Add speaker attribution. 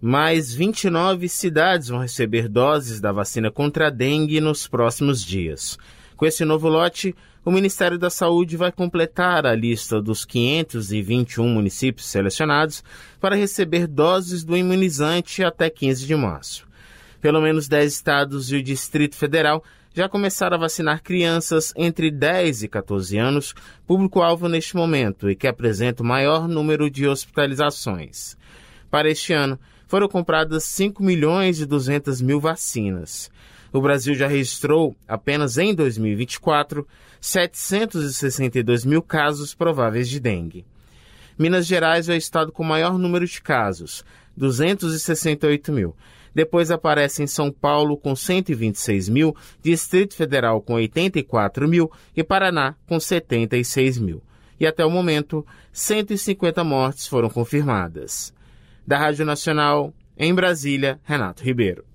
Speaker 1: Mais 29 cidades vão receber doses da vacina contra a dengue nos próximos dias. Com esse novo lote, o Ministério da Saúde vai completar a lista dos 521 municípios selecionados para receber doses do imunizante até 15 de março. Pelo menos 10 estados e o Distrito Federal já começaram a vacinar crianças entre 10 e 14 anos, público-alvo neste momento e que apresenta o maior número de hospitalizações. Para este ano, foram compradas 5.200.000 vacinas. O Brasil já registrou, apenas em 2024, 762 mil casos prováveis de dengue. Minas Gerais é o estado com o maior número de casos, 268 mil. Depois aparecem São Paulo com 126 mil, Distrito Federal com 84 mil e Paraná com 76 mil. E até o momento, 150 mortes foram confirmadas. Da Rádio Nacional, em Brasília, Renato Ribeiro.